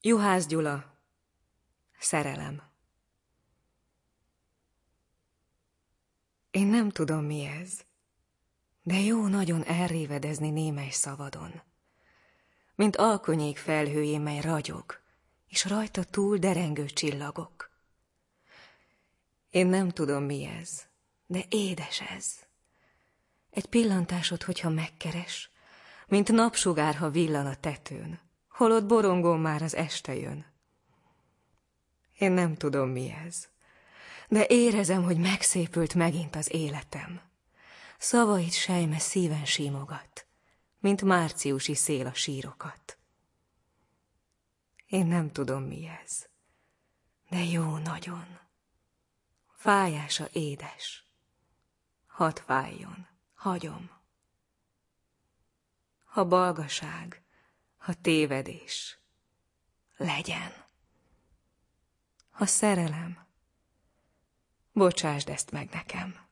Juhász Gyula. Szerelem. Én nem tudom, mi ez, de jó nagyon elrévedezni némely szavadon, mint alkonyék felhőjén, mely ragyog, és rajta túl derengő csillagok. Én nem tudom, mi ez, de édes ez. Egy pillantásod, hogyha megkeres, mint napsugár, ha villan a tetőn, holott borongón már az este jön. Én nem tudom, mi ez, de érezem, hogy megszépült megint az életem. Szavaid sejme szíven símogat, mint márciusi szél a sírokat. Én nem tudom, mi ez, de jó nagyon. Fájása édes. Hadd fájjon, hagyom. Ha balgaság, ha tévedés, legyen. Ha szerelem, bocsásd ezt meg nekem.